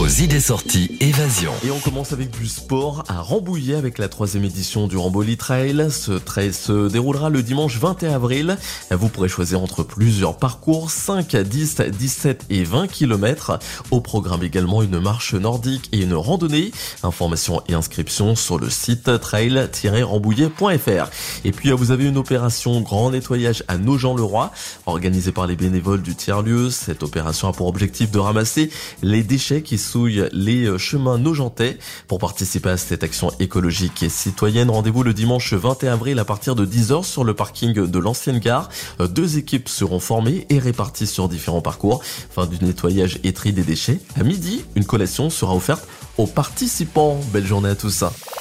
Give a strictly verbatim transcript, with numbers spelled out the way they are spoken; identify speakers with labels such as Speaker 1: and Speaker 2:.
Speaker 1: Vos idées sorties évasion.
Speaker 2: Et on commence avec du sport à Rambouillet avec la troisième édition du Ramboli Trail. Ce trail se déroulera le dimanche vingt et un avril. Vous pourrez choisir entre plusieurs parcours, cinq, dix, dix-sept et vingt kilomètres. Au programme également une marche nordique et une randonnée. Informations et inscriptions sur le site trail tiret rambouillet point f r. Et puis vous avez une opération grand nettoyage à Nogent-le-Roi, organisée par les bénévoles du tiers-lieu. Cette opération a pour objectif de ramasser les déchets qui souillent les chemins nogentais. Pour participer à cette action écologique et citoyenne, rendez-vous le dimanche vingt et un avril à partir de dix heures sur le parking de l'ancienne gare. Deux équipes seront formées et réparties sur différents parcours. Fin du nettoyage et tri des déchets. À midi, une collation sera offerte aux participants. Belle journée à tous.